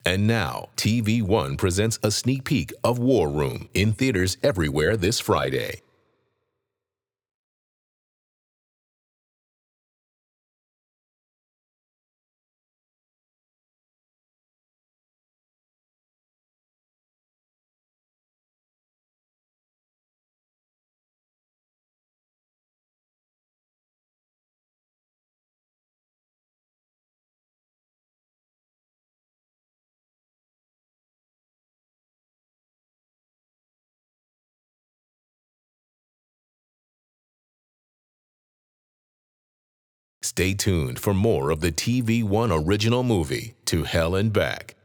And now, TV One presents a sneak peek of War Room in theaters everywhere this Friday. Stay tuned for more of the TV One original movie, To Hell and Back.